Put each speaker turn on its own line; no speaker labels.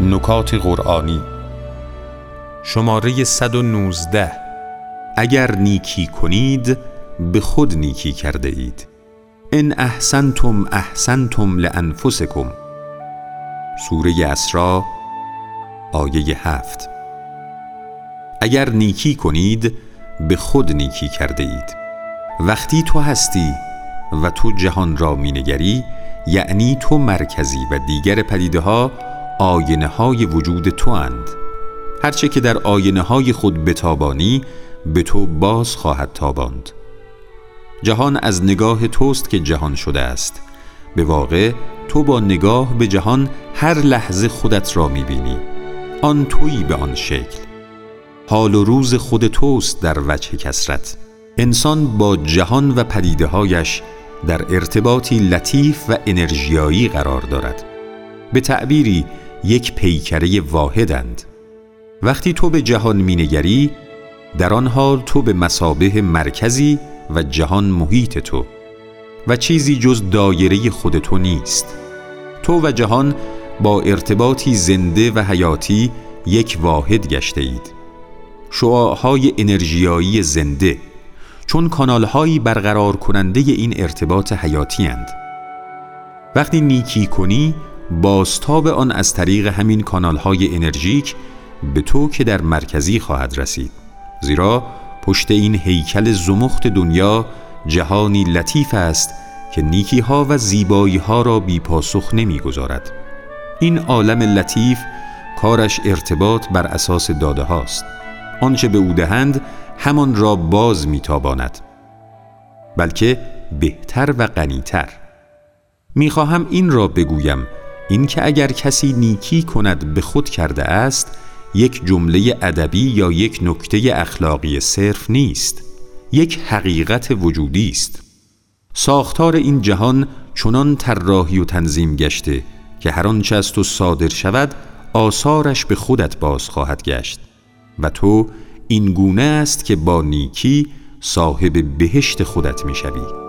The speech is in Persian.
نکات قرآنی شماره 119. اگر نیکی کنید به خود نیکی کرده اید. ان احسنتم احسنتم لانفسکم. سوره اسراء آیه 7. اگر نیکی کنید به خود نیکی کرده اید. وقتی تو هستی و تو جهان را مینگری، یعنی تو مرکزی و دیگر پدیده ها آینه های وجود تو اند. هرچه که در آینه های خود بتابانی به تو باز خواهد تاباند. جهان از نگاه توست که جهان شده است. به واقع تو با نگاه به جهان هر لحظه خودت را میبینی. آن تویی به آن شکل. حال و روز خود توست در وجه کثرت. انسان با جهان و پدیده هایش در ارتباطی لطیف و انرژیایی قرار دارد. به تعبیری یک پیکره واحدند. وقتی تو به جهان مینگری، در آن حال تو به مثابه مرکزی و جهان محیط تو و چیزی جز دایره خود تو نیست. تو و جهان با ارتباطی زنده و حیاتی یک واحد گشته اید. شعاعهای انرژیایی زنده، چون کانالهایی برقرار کننده این ارتباط حیاتی اند. وقتی نیکی کنی، بازتاب آن از طریق همین کانالهای انرژیک به تو که در مرکزی خواهد رسید. زیرا پشت این هیکل زمخت دنیا جهانی لطیف است که نیکیها و زیباییها را بی پاسخ نمی گذارد. این عالم لطیف کارش ارتباط بر اساس داده هاست. آنچه به او دهند همان را باز می تاباند، بلکه بهتر و غنی‌تر. می خواهم این را بگویم، این که اگر کسی نیکی کند به خود کرده است، یک جمله ادبی یا یک نکته اخلاقی صرف نیست، یک حقیقت وجودی است. ساختار این جهان چنان طراحی و تنظیم گشته که هر آنچه از تو صادر شود آثارش به خودت باز خواهد گشت و تو این گونه است که با نیکی صاحب بهشت خودت می شوی.